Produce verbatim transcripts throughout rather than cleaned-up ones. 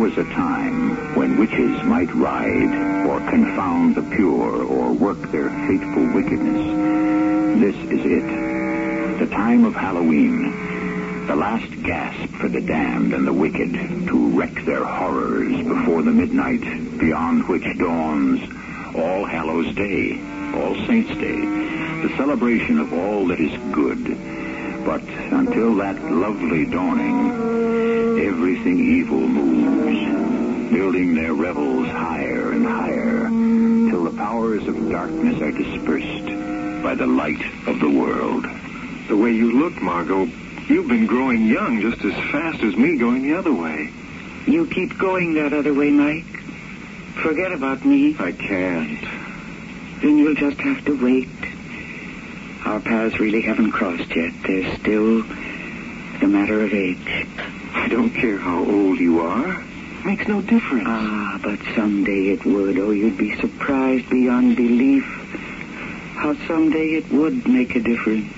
was a time when witches might ride or confound the pure or work their fateful wickedness. This is it. The time of Halloween. The last gasp for the damned and the wicked to wreak their horrors before the midnight, beyond which dawns All Hallows Day, All Saints' Day, the celebration of all that is good. But until that lovely dawning, everything evil moves, building their revels higher and higher, till the powers of darkness are dispersed by the light of the world. The way you look, Margot, you've been growing young just as fast as me going the other way. You keep going that other way, Mike. Forget about me. I can't. Then you'll just have to wait. Our paths really haven't crossed yet. There's still the matter of age. I don't care how old you are. Makes no difference. Ah, but someday it would. Oh, you'd be surprised beyond belief how someday it would make a difference.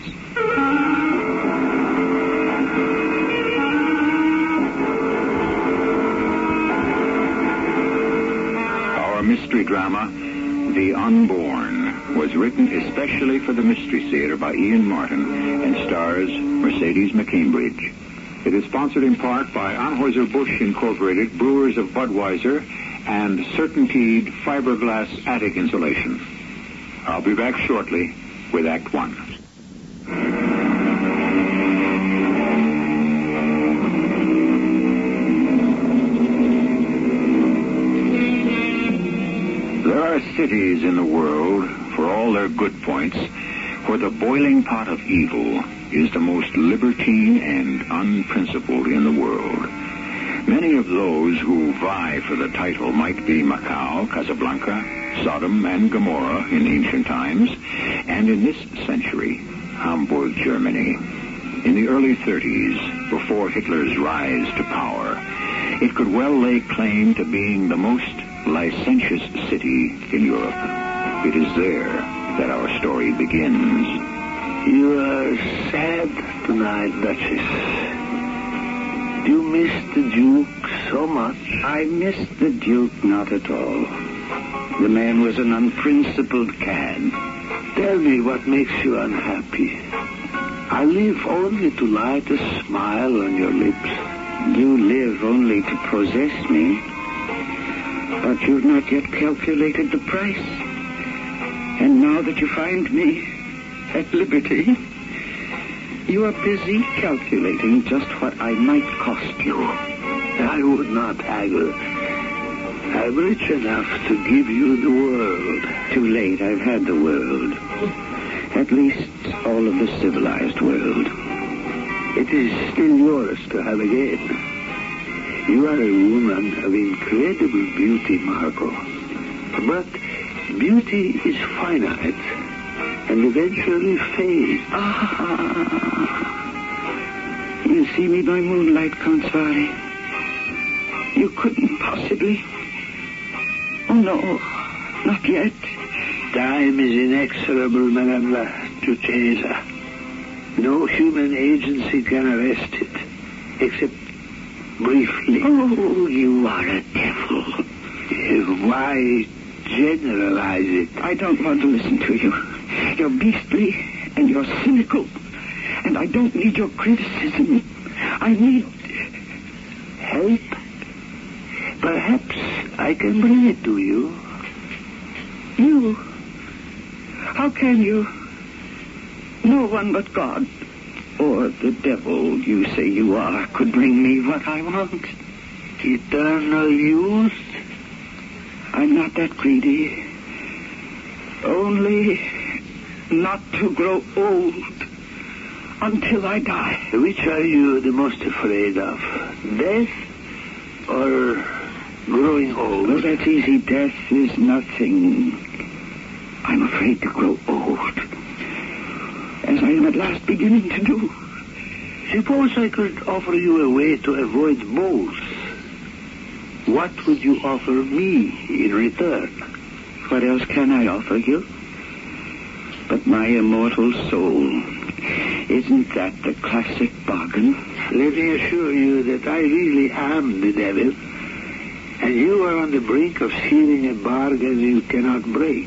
Our mystery drama, The Unborn, was written especially for the Mystery Theater by Ian Martin and stars Mercedes McCambridge. It is sponsored in part by Anheuser-Busch Incorporated, Brewers of Budweiser, and Certainteed Fiberglass Attic Insulation. I'll be back shortly with Act One. There are cities in the world, for all their good points, where the boiling pot of evil is the most libertine and unprincipled in the world. Many of those who vie for the title might be Macau, Casablanca, Sodom, and Gomorrah in ancient times, and in this century, Hamburg, Germany. In the early thirties, before Hitler's rise to power, it could well lay claim to being the most licentious city in Europe. It is there that our story begins. You are sad tonight, Duchess. Do you miss the Duke so much? I miss the Duke not at all. The man was an unprincipled cad. Tell me what makes you unhappy. I live only to light a smile on your lips. You live only to possess me. But you've not yet calculated the price. And now that you find me at liberty, you are busy calculating just what I might cost you. I would not haggle. I'm rich enough to give you the world. Too late, I've had the world. At least all of the civilized world. It is still yours to have again. You are a woman of incredible beauty, Margot. But beauty is finite and eventually fades. Ah, you see me by moonlight, Consuari. You couldn't possibly. Oh, no, not yet. Time is inexorable, Madame la Duchessa. No human agency can arrest it, except briefly. Oh, you are a devil. Why generalize it? I don't want to listen to you. You're beastly and you're cynical. And I don't need your criticism. I need help. Perhaps I can bring it to you. You? How can you? No one but God, or the devil you say you are, could bring me what I want. Eternal youth? I'm not that greedy. Only not to grow old until I die. Which are you the most afraid of? Death or growing old? Well, that's easy. Death is nothing. I'm afraid to grow old, as I am at last beginning to do. Suppose I could offer you a way to avoid both. What would you offer me in return? What else can I offer you? But my immortal soul. Isn't that the classic bargain? Let me assure you that I really am the devil. And you are on the brink of sealing a bargain you cannot break.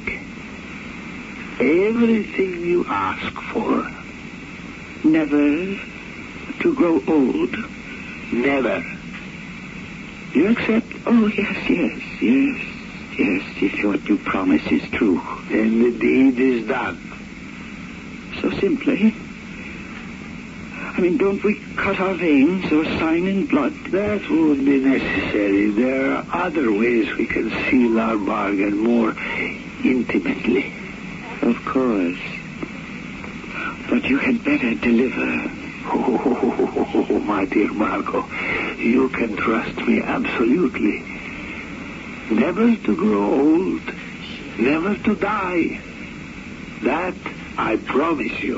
Everything you ask for. Never to grow old. Never. You accept? Oh, yes, yes, yes, yes, if what you promise is true. Then the deed is done. So simply? I mean, don't we cut our veins or sign in blood? That won't be necessary. There are other ways we can seal our bargain more intimately. Of course. But you had better deliver. Oh, my dear Margot, you can trust me absolutely. Never to grow old, never to die. That I promise you.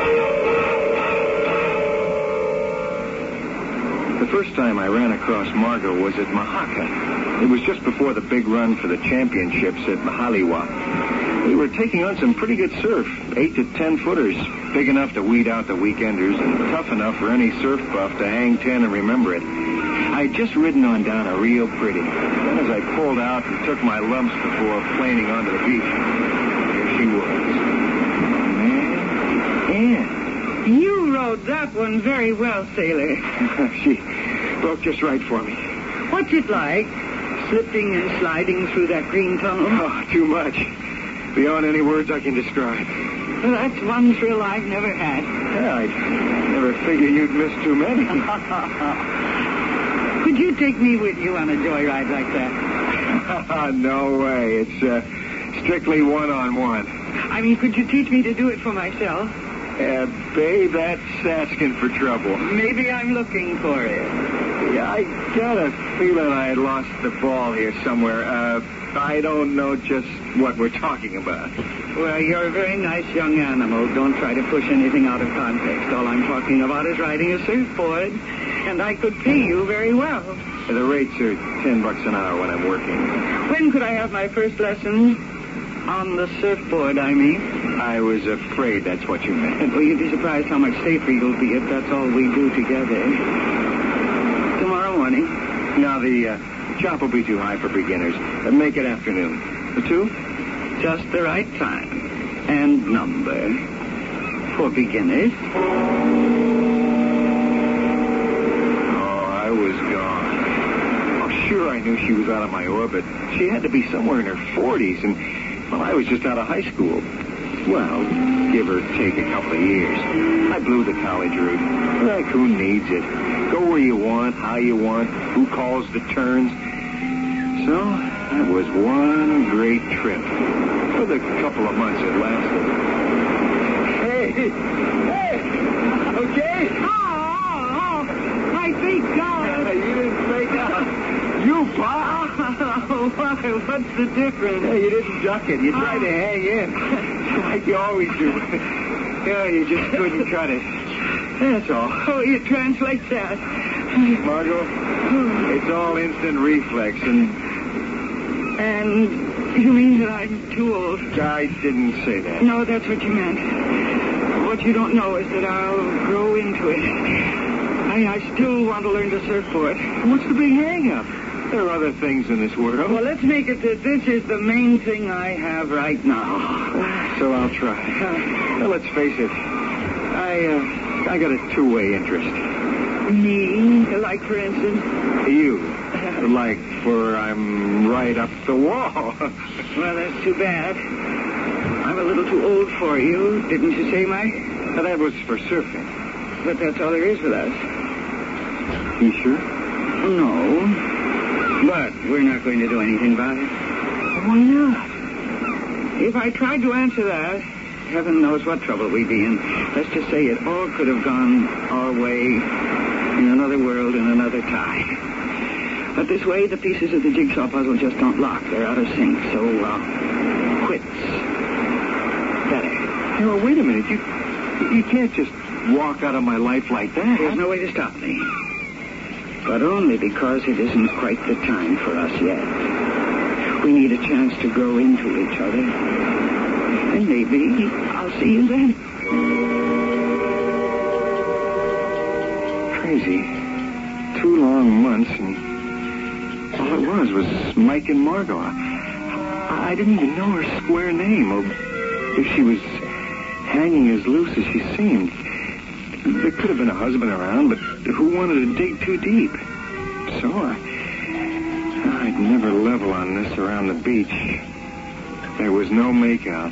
The first time I ran across Margot was at Mahaka. It was just before the big run for the championships at Mahaliwa. We were taking on some pretty good surf, eight to ten footers, big enough to weed out the weekenders and tough enough for any surf buff to hang ten and remember it. I'd just ridden on down a real pretty. Then as I pulled out and took my lumps before planing onto the beach, there she was. Oh, man, Anne. You rode that one very well, sailor. She broke just right for me. What's it like, slipping and sliding through that green tunnel? Oh, too much. Beyond any words I can describe. Well, that's one thrill I've never had. Yeah, I never figured you'd miss too many. Could you take me with you on a joyride like that? No way. It's uh, strictly one-on-one. I mean, could you teach me to do it for myself? Uh, babe, that's asking for trouble. Maybe I'm looking for it. Yeah, I got a feeling I had lost the ball here somewhere. Uh, I don't know just what we're talking about. Well, you're a very nice young animal. Don't try to push anything out of context. All I'm talking about is riding a surfboard, and I could pay you very well. The rates are ten bucks an hour when I'm working. When could I have my first lesson? On the surfboard, I mean. I was afraid that's what you meant. Well, you'd be surprised how much safer you'll be if that's all we do together. Tomorrow morning. Now, the uh, chop will be too high for beginners. Uh, make it afternoon. The two? Just the right time. And number. For beginners. Oh, I was gone. Oh, sure, I knew she was out of my orbit. She had to be somewhere in her forties, and, well, I was just out of high school. Well, give or take a couple of years. I blew the college route. Like, who needs it? Go where you want, how you want, who calls the turns. So, that was one great trip. For the couple of months it lasted. Hey! Hey! Okay? Oh, oh, oh. My feet gone. You didn't fake out. You popped. Oh, what's the difference? Yeah, you didn't duck it. You tried to hang in. Like you always do. Yeah, you just couldn't cut it. That's all. Oh, you translate that. Margot, it's all instant reflex, and... And you mean that I'm too old? I didn't say that. No, that's what you meant. What you don't know is that I'll grow into it. I, I still want to learn to surfboard. What's the big hang-up? There are other things in this world. Well, let's make it that this is the main thing I have right now. So I'll try. Now, let's face it. I, uh, I got a two-way interest. Me? Like, for instance? You. Like, for I'm right up the wall. Well, that's too bad. I'm a little too old for you, didn't you say, Mike? Now, that was for surfing. But that's all there is with us. You sure? No. But we're not going to do anything about it. Why not? If I tried to answer that, heaven knows what trouble we'd be in. Let's just say it all could have gone our way in another world in another time. But this way, the pieces of the jigsaw puzzle just don't lock. They're out of sync, so, uh, quits. Better. Hey, well, wait a minute. You, you can't just walk out of my life like that. There's no way to stop me. But only because it isn't quite the time for us yet. We need a chance to grow into each other. And maybe I'll see you then. Crazy. Two long months and All it was was Mike and Margot. I, I didn't even know her square name, or if she was hanging as loose as she seemed. There could have been a husband around, but who wanted to dig too deep? So I, I'd never level on this around the beach. There was no makeout.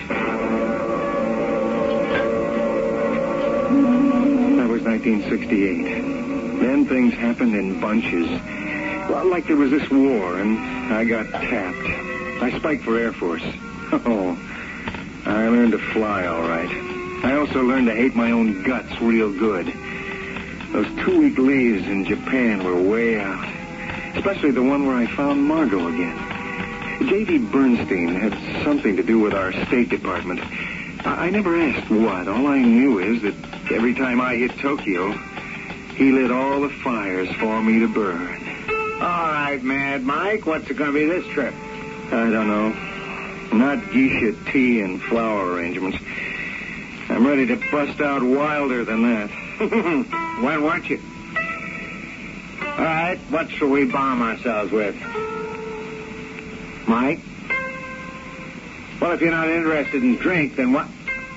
That was nineteen sixty-eight. Then things happened in bunches. Well, like there was this war, and I got tapped. I spiked for Air Force. Oh, I learned to fly all right. I also learned to hate my own guts real good. Those two-week leaves in Japan were way out. Especially the one where I found Margot again. J D Bernstein had something to do with our State Department. I, I never asked what. All I knew is that every time I hit Tokyo, he lit all the fires for me to burn. All right, Mad Mike, what's it going to be this trip? I don't know. Not geisha tea and flower arrangements. I'm ready to bust out wilder than that. When weren't you? All right, what shall we bomb ourselves with? Mike? Well, if you're not interested in drink, then what?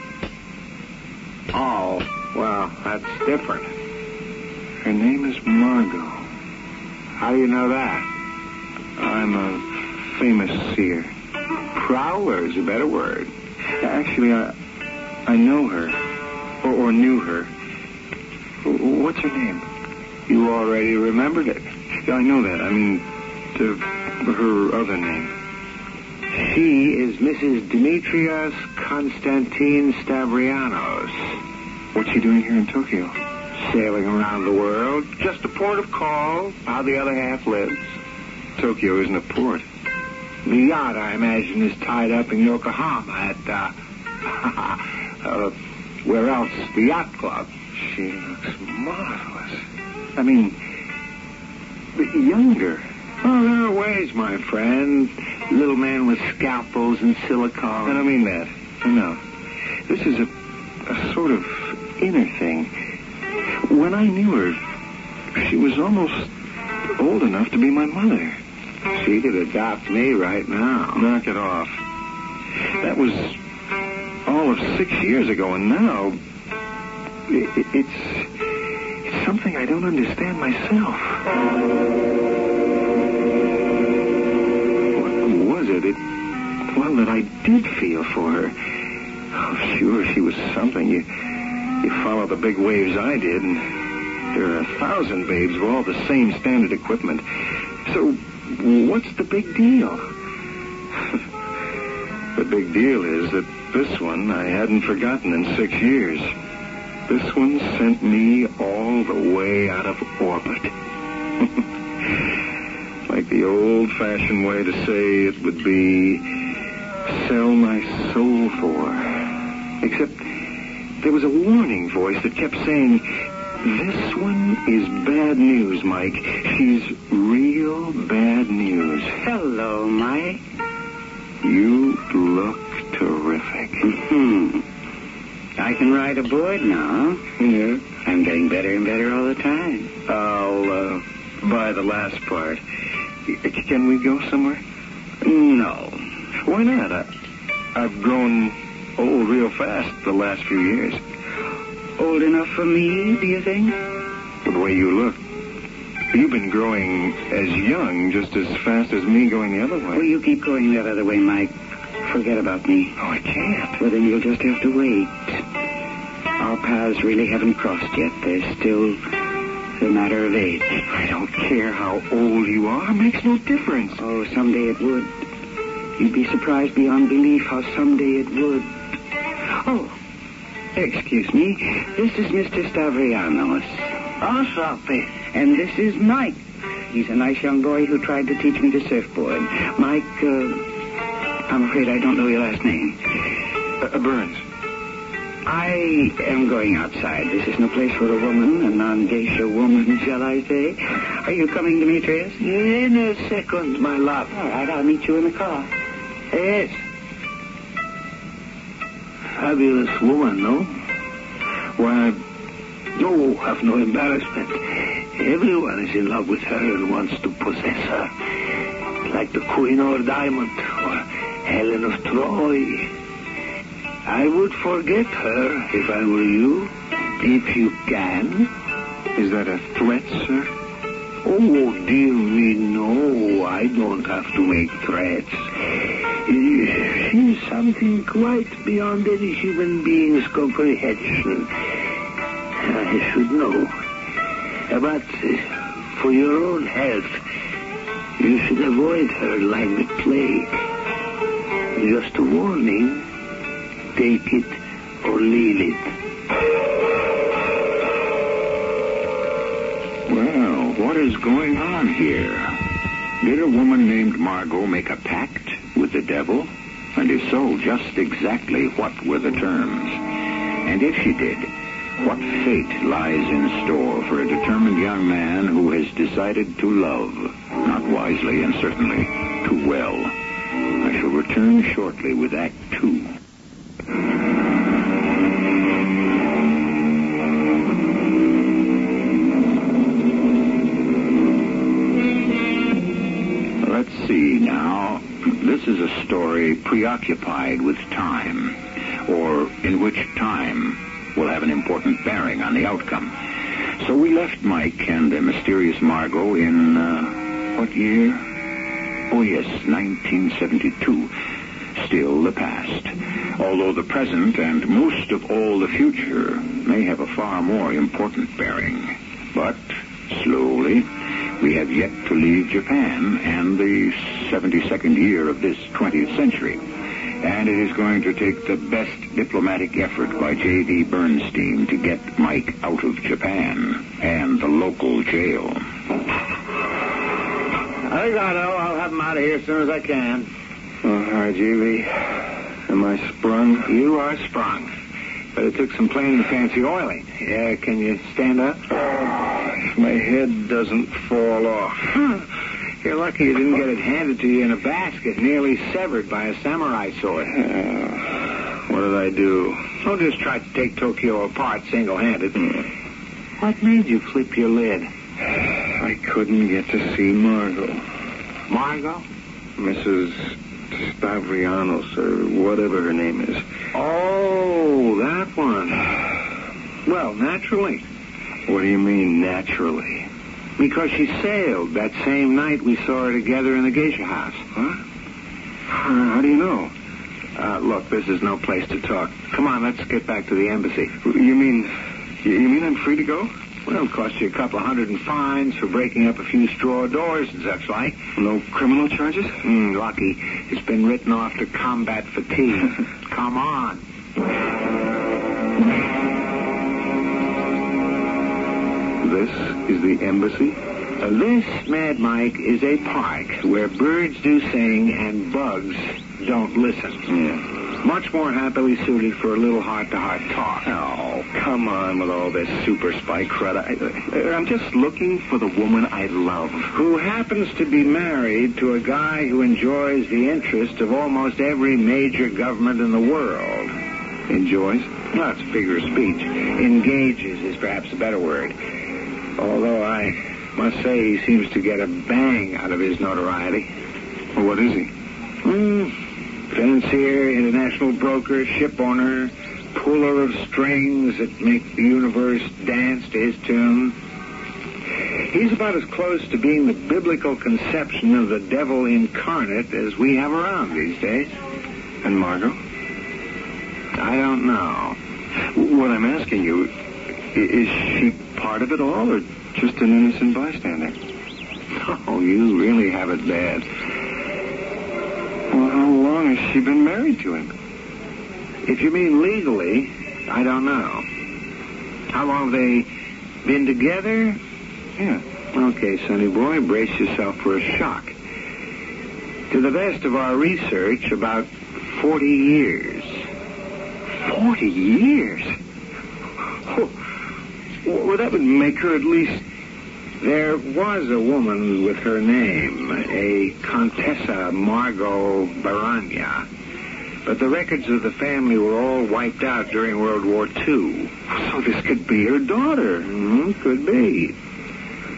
Oh, well, that's different. Her name is Margot. How do you know that? I'm a famous seer. Prowler is a better word. Actually, I I know her, or, or knew her. What's her name? You already remembered it. Yeah, I know that. I mean, to her other name. She is Missus Demetrios Konstantin Stavrianos. What's she doing here in Tokyo? Sailing around the world. Just a port of call. How the other half lives. Tokyo isn't a port. The yacht, I imagine, is tied up in Yokohama at, uh, uh where else? The Yacht Club. She looks marvelous. I mean, younger. Oh, there are ways, my friend. Little man with scalpels and silicone. I don't mean that. No. This is a, a sort of inner thing. When I knew her, she was almost old enough to be my mother. She could adopt me right now. Knock it off. That was all of six years ago, and now it, it, it's, it's something I don't understand myself. What was it? It, well, that I did feel for her. Oh, sure, she was something. You, you follow the big waves I did, and there are a thousand babes with all the same standard equipment. So, what's the big deal? The big deal is that this one I hadn't forgotten in six years. This one sent me all the way out of orbit. Like the old-fashioned way to say it would be sell my soul for. Except there was a warning voice that kept saying, this one is bad news, Mike. She's real bad news. Hello, Mike. You look terrific. Mm-hmm. I can ride a board now. Yeah? I'm getting better and better all the time. I'll uh, buy the last part. Can we go somewhere? No. Why not? I, I've grown old real fast the last few years. Old enough for me, do you think? The way you look. You've been growing as young just as fast as me going the other way. Well, you keep going that other way, Mike. Forget about me. Oh, I can't. Well, then you'll just have to wait. Our paths really haven't crossed yet. There's still a matter of age. I don't care how old you are. It makes no difference. Oh, someday it would. You'd be surprised beyond belief how someday it would. Oh, excuse me. This is Mister Stavrianos. Oh, Sophie. And this is Mike. He's a nice young boy who tried to teach me to surfboard. Mike, uh, I'm afraid I don't know your last name. Uh, Burns. I am going outside. This is no place for a woman, a non-geisha woman, shall I say. Are you coming, Demetrius? In a second, my love. All right, I'll meet you in the car. Yes. Fabulous woman, no? Why, No, have no embarrassment. Everyone is in love with her and wants to possess her. like the Queen of Diamond or Helen of Troy. I would forget her if I were you, if you can. Is that a threat, sir? Oh, dear me, no. I don't have to make threats. She's something quite beyond any human being's comprehension. I should know. But uh, for your own health, you should avoid her like the plague. Just a warning. Take it or leave it. Well, what is going on here? Did a woman named Margot make a pact with the devil? And if so, just exactly what were the terms? And if she did, what fate lies in store for a determined young man who has decided to love, not wisely and certainly too well? I shall return shortly with Act Two. Let's see now. This is a story preoccupied with time, or in which time will have an important bearing on the outcome. So we left Mike and the mysterious Margot in, uh, what year? Oh, yes, nineteen seventy-two. Still the past. Although the present and most of all the future may have a far more important bearing. But slowly, we have yet to leave Japan and the seventy-second year of this twentieth century. And it is going to take the best diplomatic effort by J D Bernstein to get Mike out of Japan and the local jail. I think I know. I'll have him out of here as soon as I can. Oh, hi, J V. Am I sprung? You are sprung. But it took some plain and fancy oiling. Yeah, can you stand up? Oh, if my head doesn't fall off. Huh. You're lucky you didn't get it handed to you in a basket, nearly severed by a samurai sword. Uh, what did I do? Don't just try to take Tokyo apart single-handed. Mm. What made you flip your lid? I couldn't get to see Margot. Margot? Missus Stavrianos, or whatever her name is. Oh, that one. Well, naturally. What do you mean, naturally? Because she sailed that same night we saw her together in the geisha house. Huh? How do you know? Uh, look, this is no place to talk. Come on, let's get back to the embassy. You mean, you mean I'm free to go? Well, it'll cost you a couple of hundred in fines for breaking up a few straw doors and such like. No criminal charges? Mm, lucky. It's been written off to combat fatigue. Come on. This is the embassy? Uh, this, Mad Mike, is a park where birds do sing and bugs don't listen. Yeah. Much more happily suited for a little heart-to-heart talk. Oh, come on with all this super spy crud. I, I'm just looking for the woman I love. Who happens to be married to a guy who enjoys the interest of almost every major government in the world. Enjoys? Well, that's a figure of speech. Engages is perhaps a better word. Although I must say he seems to get a bang out of his notoriety. Well, what is he? Hmm... Financier, international broker, ship owner, puller of strings that make the universe dance to his tune. He's about as close to being the biblical conception of the devil incarnate as we have around these days. And Margot? I don't know. What I'm asking you, is she part of it all or just an innocent bystander? Oh, you really have it bad. Well, how long has she been married to him? If you mean legally, I don't know. How long have they been together? Yeah. Okay, sonny boy, brace yourself for a shock. To the best of our research, about forty years. Forty years? Oh, well, that would make her at least... There was a woman with her name, a Contessa Margot Baranya. But the records of the family were all wiped out during World War Two. So this could be her daughter. Mm-hmm, could be.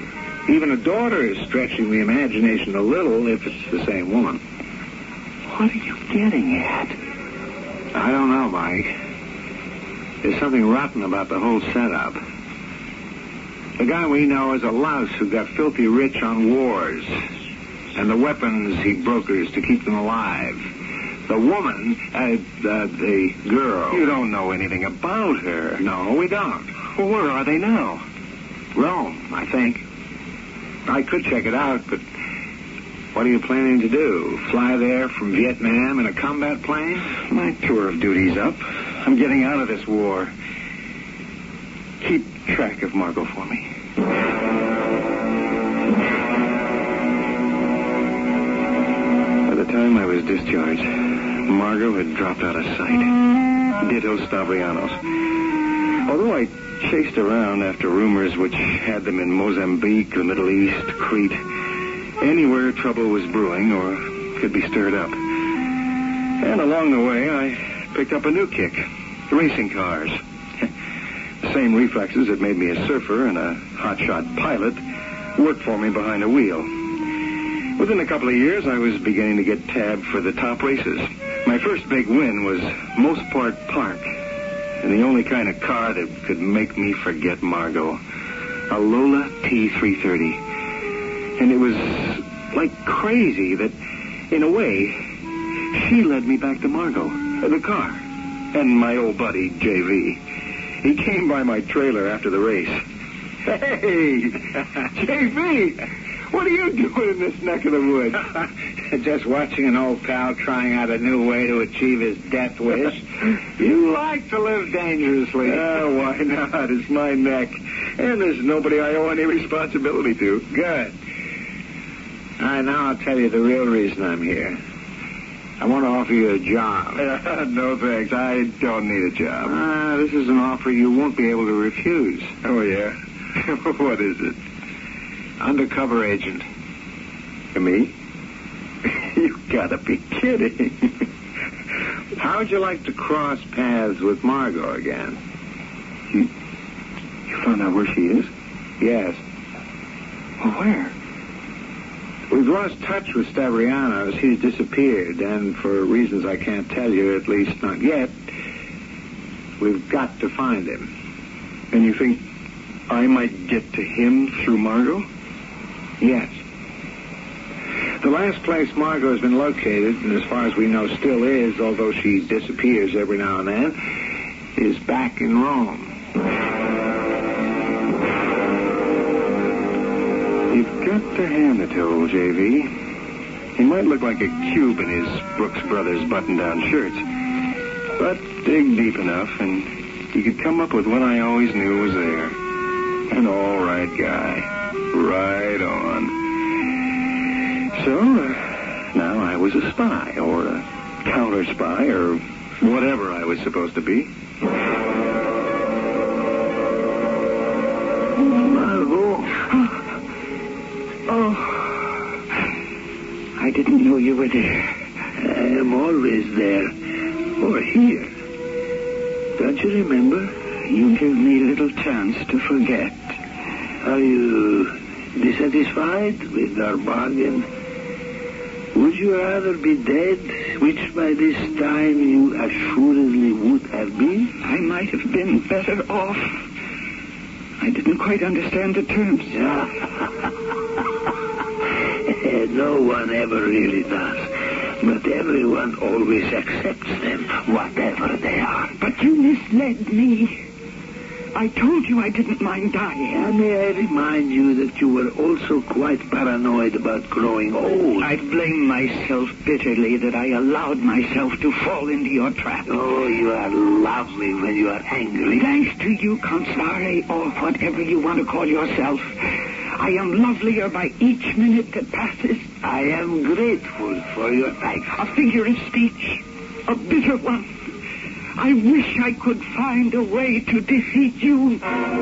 Even a daughter is stretching the imagination a little if it's the same woman. What are you getting at? I don't know, Mike. There's something rotten about the whole setup. The guy we know is a louse who got filthy rich on wars and the weapons he brokers to keep them alive. The woman, uh, uh, the girl... You don't know anything about her. No, we don't. Well, where are they now? Rome, I think. I could check it out, but what are you planning to do? Fly there from Vietnam in a combat plane? My tour of duty's up. I'm getting out of this war. Keep track of Margot for me. By the time I was discharged, Margot had dropped out of sight. Ditto Stavrianos. Although I chased around after rumors which had them in Mozambique, the Middle East, Crete, anywhere trouble was brewing or could be stirred up. And along the way, I picked up a new kick, racing cars. The same reflexes that made me a surfer and a hotshot pilot worked for me behind a wheel. Within a couple of years, I was beginning to get tabbed for the top races. My first big win was Mosport Park, and the only kind of car that could make me forget Margot, a Lola T three thirty. And it was like crazy that, in a way, she led me back to Margot, the car, and my old buddy, J V. He came by my trailer after the race. Hey, J V, what are you doing in this neck of the woods? Just watching an old pal trying out a new way to achieve his death wish. You like to live dangerously. Oh, why not? It's my neck. And there's nobody I owe any responsibility to. Good. All right, now I'll tell you the real reason I'm here. I want to offer you a job. Uh, no, thanks. I don't need a job. Ah, uh, this is an offer you won't be able to refuse. Oh, yeah? What is it? Undercover agent. Me? You gotta be kidding. How would you like to cross paths with Margot again? You, you found out where she is? Yes. Well, where? We've lost touch with Stavrianos. He's disappeared, and for reasons I can't tell you, at least not yet, we've got to find him. And you think I might get to him through Margot? Yes. The last place Margot's been located, and as far as we know still is, although she disappears every now and then, is back in Rome. You've got to hand it to old J V. He might look like a cube in his Brooks Brothers button-down shirts. But dig deep enough, and you could come up with what I always knew was there. An all-right guy. Right on. So, uh, now I was a spy, or a counter-spy, or whatever I was supposed to be. Margot. Oh. I didn't know you were there. I am always there. Or here. Don't you remember? You gave me little chance to forget. Are you dissatisfied with our bargain? Would you rather be dead, which by this time you assuredly would have been? I might have been better off. I didn't quite understand the terms. No one ever really does. But everyone always accepts them, whatever they are. But you misled me. I told you I didn't mind dying. And may I remind you that you were also quite paranoid about growing old. I blame myself bitterly that I allowed myself to fall into your trap. Oh, you are lovely when you are angry. Thanks to you, Constare, or whatever you want to call yourself, I am lovelier by each minute that passes. I am grateful for your thanks. A figure of speech, a bitter one. I wish I could find a way to defeat you.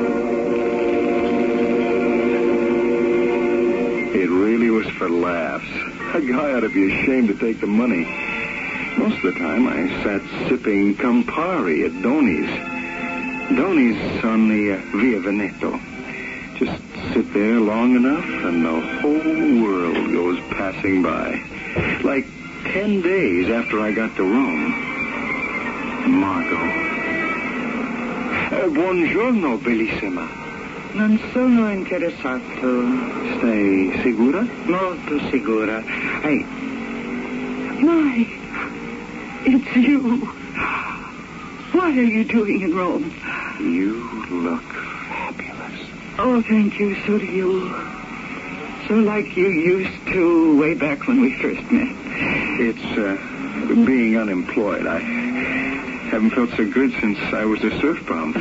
It really was for laughs. A guy ought to be ashamed to take the money. Most of the time, I sat sipping Campari at Doni's. Doni's on the uh, Via Veneto, Just sit there long enough and the whole world goes passing by. Like ten days after I got to Rome. Margot. Uh, buongiorno, bellissima. Non sono interessato. Stai sicura? Molto sicura. I... My... It's you. What are you doing in Rome? You look fabulous. Oh, thank you. So do you. So like you used to way back when we first met. It's, uh, being unemployed. I haven't felt so good since I was a surf bum.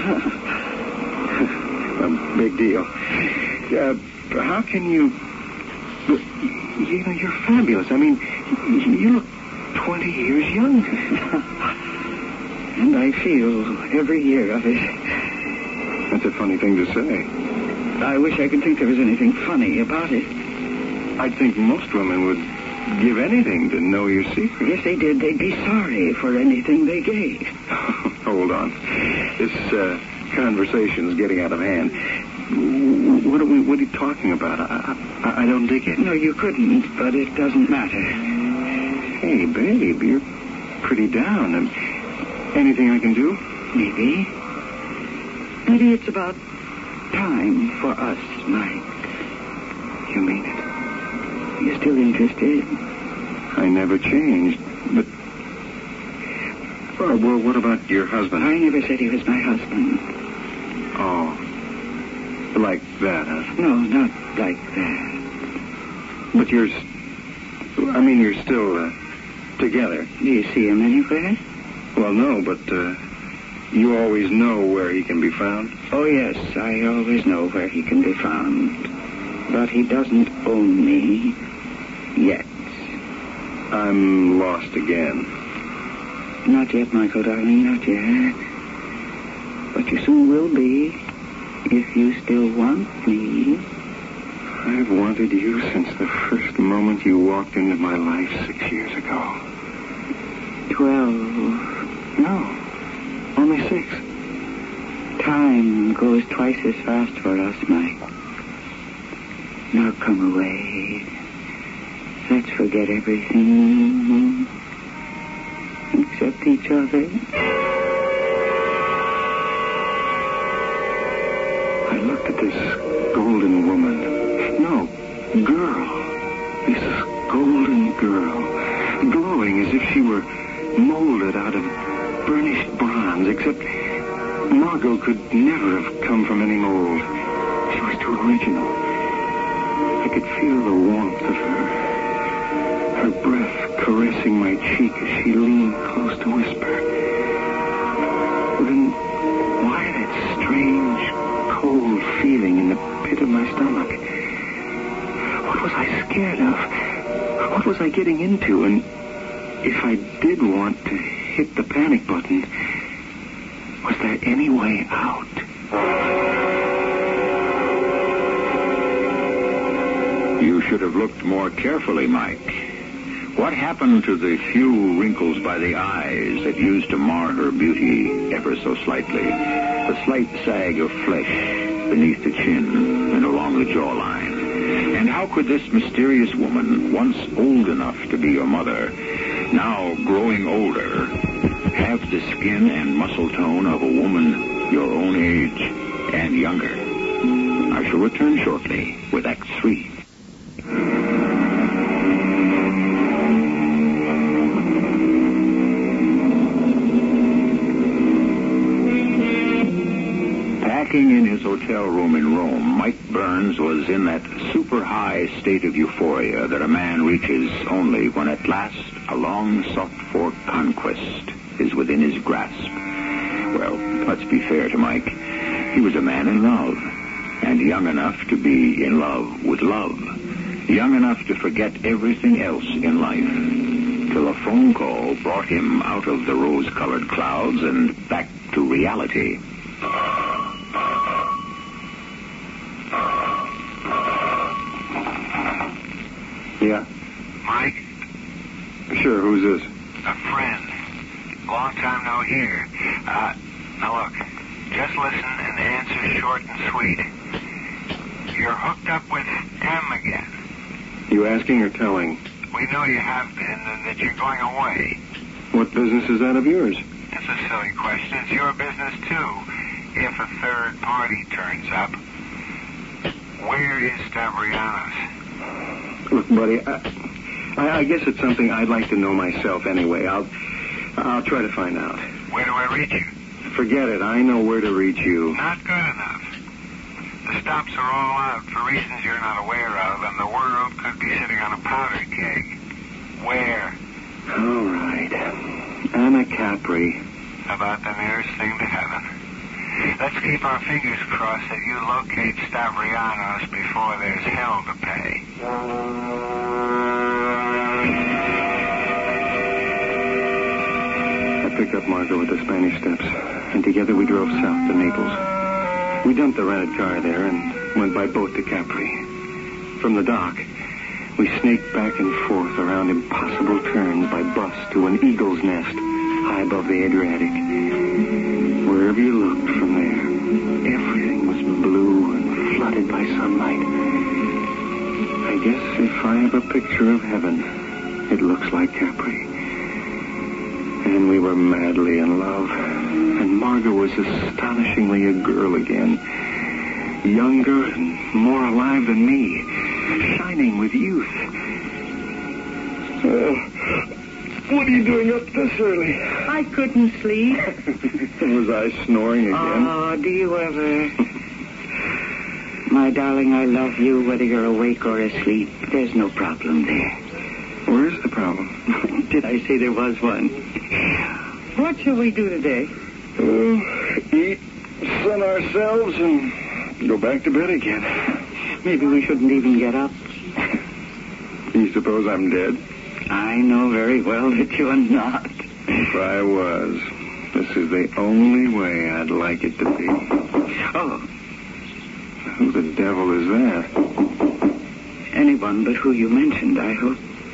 A big deal. Uh, how can you... You know, you're fabulous. I mean, you look twenty years younger. And I feel every year of it. That's a funny thing to say. I wish I could think there was anything funny about it. I'd think most women would give anything to know your secret. If they did, they'd be sorry for anything they gave. Hold on. This uh, conversation's getting out of hand. What are we? What are you talking about? I, I, I don't dig it. No, you couldn't, but it doesn't matter. Hey, babe, you're pretty down. And anything I can do? Maybe. Maybe it's about time for us, Mike. You mean it? You're still interested? I never changed, but... Well, well, what about your husband? I never said he was my husband. Oh. Like that, huh? No, not like that. But you're... I mean, you're still, uh, together. Do you see him anywhere? Well, no, but, uh, you always know where he can be found? Oh, yes, I always know where he can be found. But he doesn't own me yet. I'm lost again. Not yet, Michael, darling, not yet. But you soon will be, if you still want me. I've wanted you since the first moment you walked into my life six years ago. Twelve. No, only six. Time goes twice as fast for us, Mike. Now come away. Let's forget everything. Except each other. I looked at this golden woman. No, girl. This golden girl. Glowing as if she were molded out of burnished bronze, except Margot could never have come from any mold. She was too original. I could feel the warmth of her. Her breath caressing my cheek as she leaned close to whisper. Then why that strange, cold feeling in the pit of my stomach? What was I scared of? What was I getting into? And if I did want to hit the panic button, was there any way out? You should have looked more carefully, Mike. What happened to the few wrinkles by the eyes that used to mar her beauty ever so slightly? The slight sag of flesh beneath the chin and along the jawline. And how could this mysterious woman, once old enough to be your mother, now growing older, have the skin and muscle tone of a woman your own age and younger? I shall return shortly with Act Three. Packing in his hotel room in Rome, Mike Burns was in that super-high state of euphoria that a man reaches only when at last a long-sought-for conquest is within his grasp. Well, let's be fair to Mike. He was a man in love, and young enough to be in love with love. Young enough to forget everything else in life, till a phone call brought him out of the rose-colored clouds and back to reality. Yeah? Mike? Sure, who's this? A friend. Long time no hear. Uh, now look, just listen and answer short and sweet. you're hooked up with M again. You asking or telling? We know you have been and that you're going away. What business is that of yours? It's a silly question. It's your business, too, if a third party turns up. Where is Stavrianos? Look, buddy, I, I, I guess it's something I'd like to know myself anyway. I'll, I'll try to find out. Where do I reach you? Forget it. I know where to reach you. Not good enough. The stops are all out for reasons you're not aware of, and the world could be sitting on a powder keg. Where? All right. Anna Capri. About the nearest thing to heaven. Let's keep our fingers crossed that you locate Stavrianos before there's hell to pay. I picked up Margot at the Spanish Steps, and together we drove south to Naples. We dumped the rented car there and went by boat to Capri. From the dock, we snaked back and forth around impossible turns by bus to an eagle's nest high above the Adriatic. Wherever you looked from there, everything was blue and flooded by sunlight. I guess if I have a picture of heaven, it looks like Capri. And we were madly in love. And Margot was astonishingly a girl again. Younger and more alive than me. Shining with youth. Uh, what are you doing up this early? I couldn't sleep. Was I snoring again? Oh, do you ever? My darling, I love you whether you're awake or asleep. There's no problem there. Where's the problem? Did I say there was one? What shall we do today? Uh, eat, sun ourselves, and go back to bed again. Maybe we shouldn't even get up. You suppose I'm dead? I know very well that you're not. If I was, this is the only way I'd like it to be. Oh. Who the devil is that? Anyone but who you mentioned, I hope.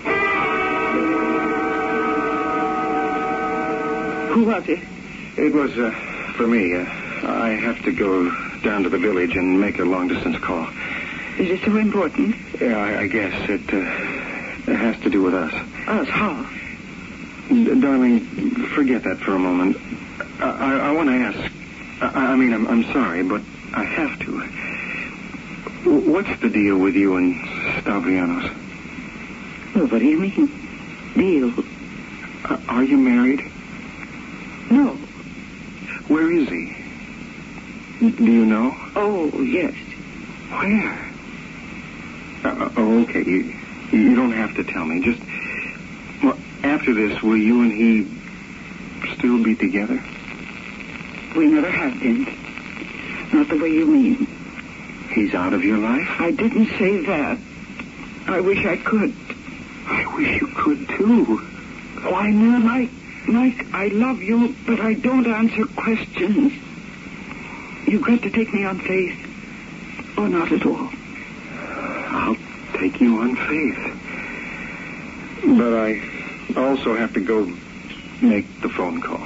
Who was it? It was, uh, for me. Uh, I have to go down to the village and make a long-distance call. Is it so important? Yeah, I, I guess it, uh, it has to do with us. Us? How? D- darling, forget that for a moment. I, I, I want to ask. I, I mean, I'm, I'm sorry, but I have to. W- What's the deal with you and Stavrianos? Well, what do you mean? Deal? Uh, are you married? No. Where is he? Do you know? Oh, yes. Where? Uh, oh, okay. You, you don't have to tell me. Just, well, after this, will you and he still be together? We never have been. Not the way you mean. He's out of your life? I didn't say that. I wish I could. I wish you could, too. Why not? Mike, Mike, I love you, but I don't answer questions. You've got to take me on faith. Or not at all. I'll take you on faith. But I also have to go make the phone call.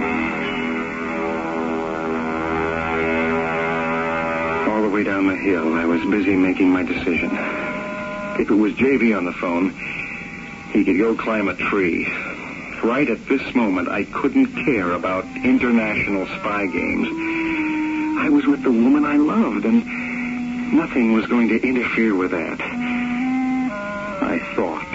All the way down the hill, I was busy making my decision. If it was J V on the phone, he could go climb a tree. Right at this moment, I couldn't care about international spy games. I was with the woman I loved, and nothing was going to interfere with that. I thought.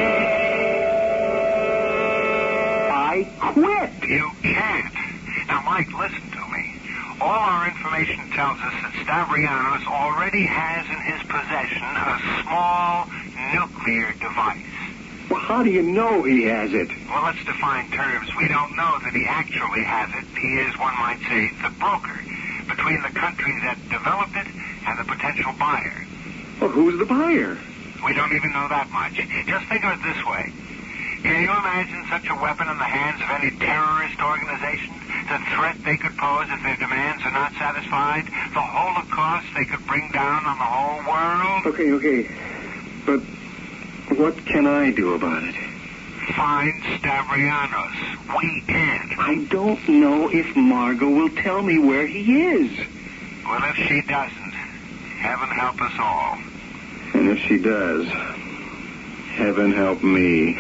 I quit. You can't. Now, Mike, listen to me. All our information tells us that Stavrianos already has in his possession a small nuclear device. Well, how do you know he has it? Well, let's define terms. We don't know that he actually has it. He is, one might say, the broker between the country that developed it and the potential buyer. Well, who's the buyer? We don't even know that much. Just think of it this way. Can you imagine such a weapon in the hands of any terrorist organization? The threat they could pose if their demands are not satisfied? The holocaust they could bring down on the whole world? Okay, okay. But what can I do about it? Find Stavrianos. We can't. I don't know if Margot will tell me where he is. Well, if she doesn't, heaven help us all. And if she does, heaven help me.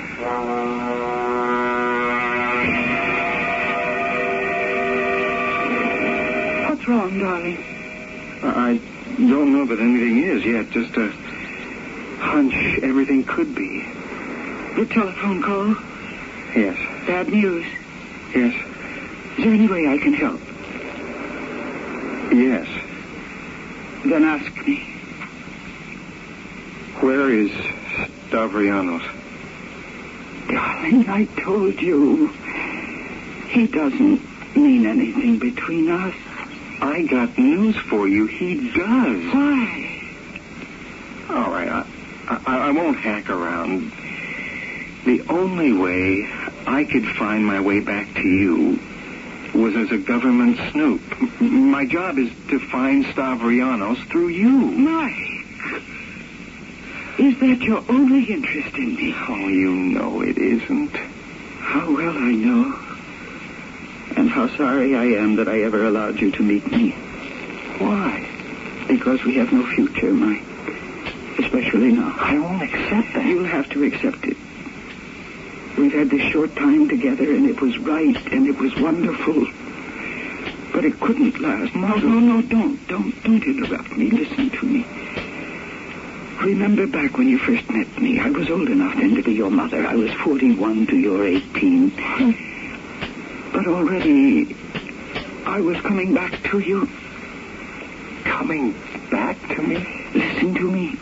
What's wrong, darling? I don't know that anything is yet. Just a hunch everything could be. The telephone call? Yes. Bad news? Yes. Is there any way I can help? Yes. Then ask me. Where is Stavrianos? Darling, I told you. He doesn't mean anything between us. I got news for you. He does. Why? All right, I, I, I won't hack around. The only way I could find my way back to you was as a government snoop. My job is to find Stavrianos through you. Mike, is that your only interest in me? Oh, you know it isn't. How well I know. And how sorry I am that I ever allowed you to meet me. Why? Because we have no future, Mike. Especially now. I won't accept that. You'll have to accept it. We've had this short time together, and it was right, and it was wonderful. But it couldn't last. No, no, no, don't, don't, don't interrupt me. Listen to me. Remember back when you first met me, I was old enough then to be your mother. I was forty-one to your eighteen. But already, I was coming back to you. Coming back to me? Listen to me.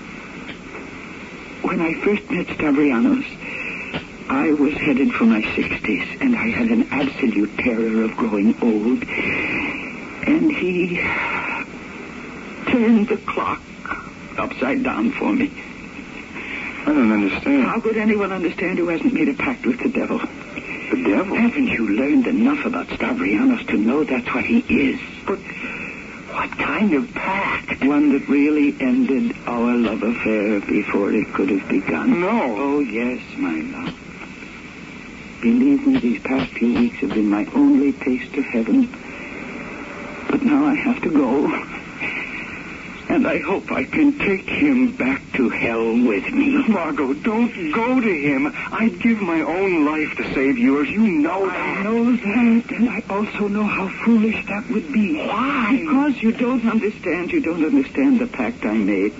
When I first met Stavrianos, I was headed for my sixties, and I had an absolute terror of growing old. And he turned the clock upside down for me. I don't understand. How could anyone understand who hasn't made a pact with the devil? The devil? Haven't you learned enough about Stavrianos to know that's what he is? But what kind of pact? One that really ended our love affair before it could have begun. No. Oh, yes, my love. Believe me, these past few weeks have been my only taste of heaven. But now I have to go. And I hope I can take him back to hell with me. Margot, don't go to him. I'd give my own life to save yours. You know that. I know that, and I also know how foolish that would be. Why? Because you don't understand. You don't understand the pact I made.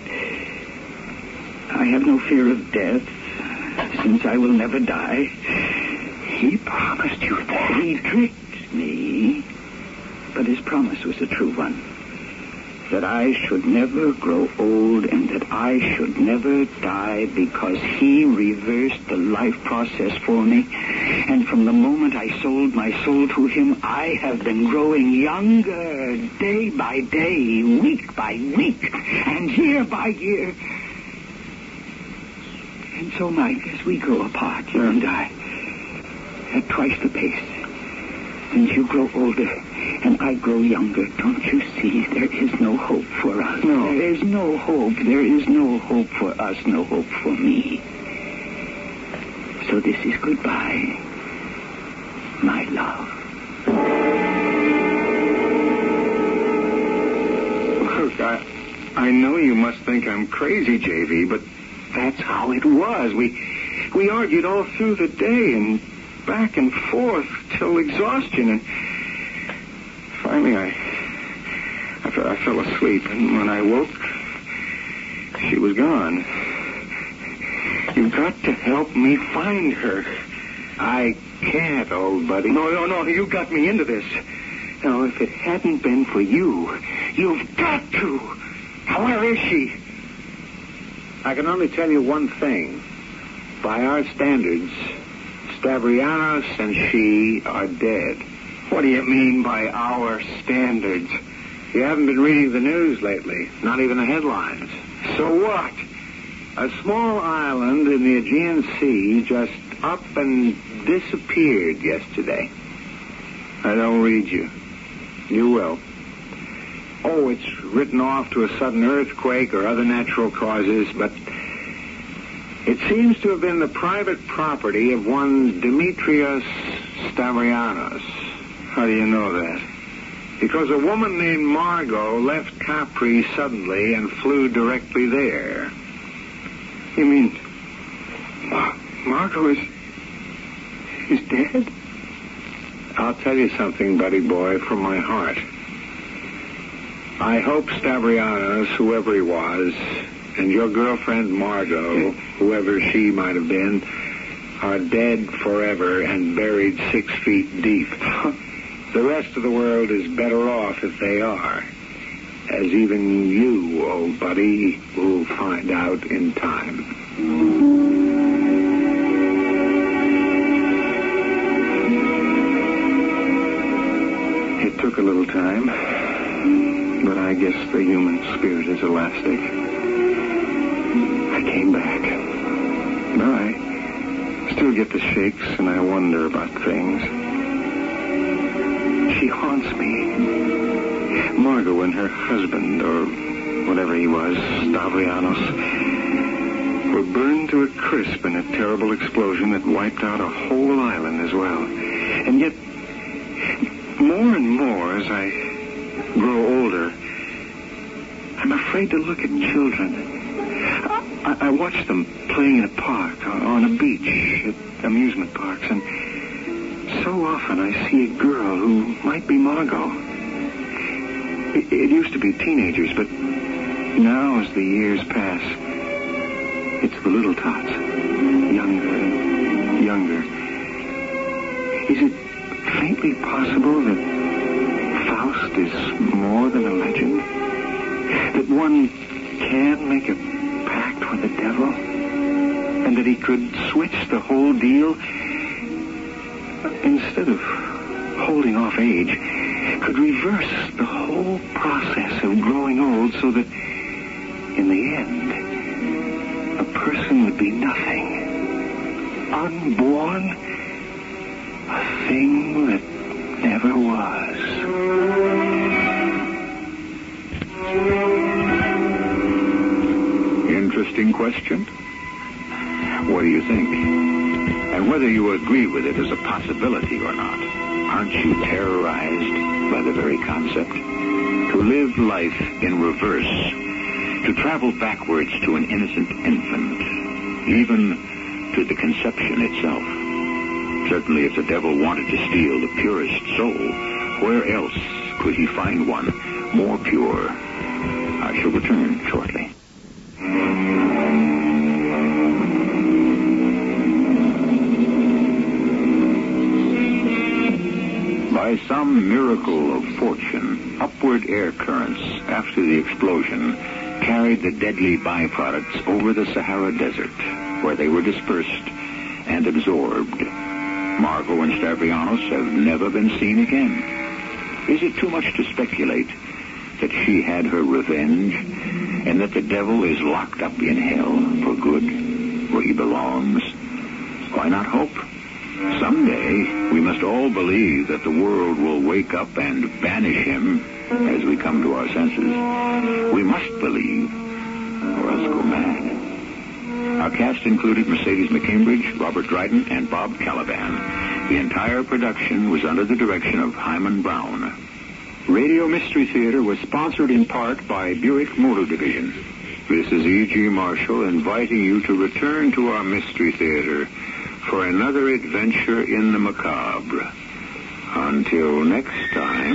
I have no fear of death, since I will never die. He promised you that. He tricked me, but his promise was a true one. That I should never grow old and that I should never die because he reversed the life process for me. And from the moment I sold my soul to him, I have been growing younger day by day, week by week, and year by year. And so, Mike, as we grow apart, you and I, at twice the pace, since you grow older and I grow younger, don't you see there is no hope for us? No. There is no hope. There is no hope for us, no hope for me. So this is goodbye, my love. Look, I, I know you must think I'm crazy, J V, but that's how it was. We, we argued all through the day and back and forth till exhaustion, and finally I, I, fell, I fell asleep, and when I woke, she was gone. You've got to help me find her. I can't, old buddy. No, no, no, you got me into this. Now, if it hadn't been for you, you've got to. Where is she? I can only tell you one thing. By our standards, Stavrianos and she are dead. What do you mean by our standards? You haven't been reading the news lately, not even the headlines. So what? A small island in the Aegean Sea just up and disappeared yesterday. I don't read you. You will. Oh, it's written off to a sudden earthquake or other natural causes, but it seems to have been the private property of one Demetrios Stavrianos. How do you know that? Because a woman named Margot left Capri suddenly and flew directly there. You mean Mar- Margot is... is dead? I'll tell you something, buddy boy, from my heart. I hope Stavrianos, whoever he was, and your girlfriend Margot, whoever she might have been, are dead forever and buried six feet deep. The rest of the world is better off if they are, as even you, old buddy, will find out in time. It took a little time, but I guess the human spirit is elastic. I came back. But I still get the shakes and I wonder about things. She haunts me. Margot and her husband, or whatever he was, Stavrianos, were burned to a crisp in a terrible explosion that wiped out a whole island as well. And yet, more and more as I grow older, I'm afraid to look at children. I, I watch them playing in a park, or on a beach, at amusement parks, and so often I see a girl who might be Margot. It, it used to be teenagers, but now as the years pass, it's the little tots, younger and younger. Is it faintly possible that Faust is more than a legend? That one can make a pact with the devil? And that he could switch the whole deal? Instead of holding off age, could reverse the whole process of growing old so that, in the end, a person would be nothing. Unborn, a thing that never was. Interesting question. What do you think? And whether you agree with it as a possibility or not, aren't you terrorized by the very concept? To live life in reverse, to travel backwards to an innocent infant, even to the conception itself. Certainly if the devil wanted to steal the purest soul, where else could he find one more pure? I shall return shortly. By some miracle of fortune, upward air currents after the explosion carried the deadly byproducts over the Sahara Desert, where they were dispersed and absorbed. Margot and Stavrianos have never been seen again. Is it too much to speculate that she had her revenge and that the devil is locked up in hell for good, where he belongs? Why not hope? Someday, we must all believe that the world will wake up and banish him as we come to our senses. We must believe, or else go mad. Our cast included Mercedes McCambridge, Robert Dryden, and Bob Caliban. The entire production was under the direction of Hyman Brown. Radio Mystery Theater was sponsored in part by Buick Motor Division. This is E G. Marshall inviting you to return to our Mystery Theater for another adventure in the macabre. Until next time...